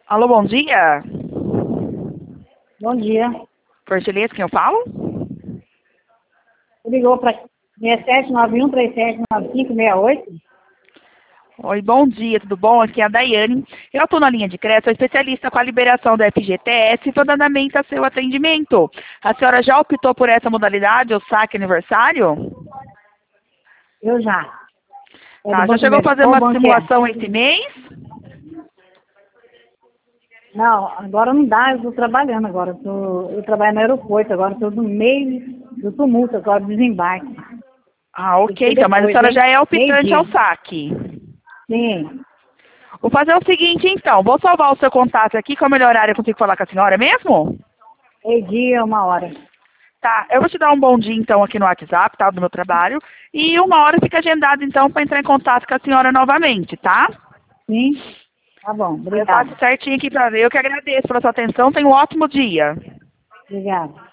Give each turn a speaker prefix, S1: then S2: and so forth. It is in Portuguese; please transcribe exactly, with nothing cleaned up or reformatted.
S1: Alô, bom dia.
S2: Bom dia.
S1: Por gentileza, quem eu falo?
S2: Ligou para seis sete nove um três sete nove cinco seis oito?
S1: Oi, bom dia, tudo bom? Aqui é a Daiane. Eu estou na linha de crédito, sou especialista com a liberação da F G T S e estou dando andamento a seu atendimento. A senhora já optou por essa modalidade, o saque aniversário?
S2: Eu já. É do
S1: Tá, já
S2: Banco
S1: chegou a fazer
S2: Mercado,
S1: uma
S2: Banco é?
S1: simulação esse mês?
S2: Não, agora não dá, eu estou trabalhando agora. Eu, tô, eu trabalho no aeroporto, agora estou no meio do tumulto, agora do desembarque.
S1: Ah,
S2: Tem que
S1: ok,
S2: ser
S1: então, mas a
S2: depois,
S1: senhora já
S2: hein?
S1: é optante
S2: Meio-dia.
S1: ao saque.
S2: Sim.
S1: Vou fazer o seguinte, então, vou salvar o seu contato aqui, qual é o melhor horário eu consigo falar com a senhora mesmo?
S2: Meio-dia, uma hora.
S1: Tá, eu vou te dar um bom dia, então, aqui no WhatsApp, tá, do meu trabalho, e uma hora fica agendado, então, para entrar em contato com a senhora novamente, tá?
S2: Sim? Tá bom,
S1: Eu passo
S2: obrigada.
S1: certinho aqui para ver. Eu que agradeço pela sua atenção, tenha um ótimo dia.
S2: Obrigada.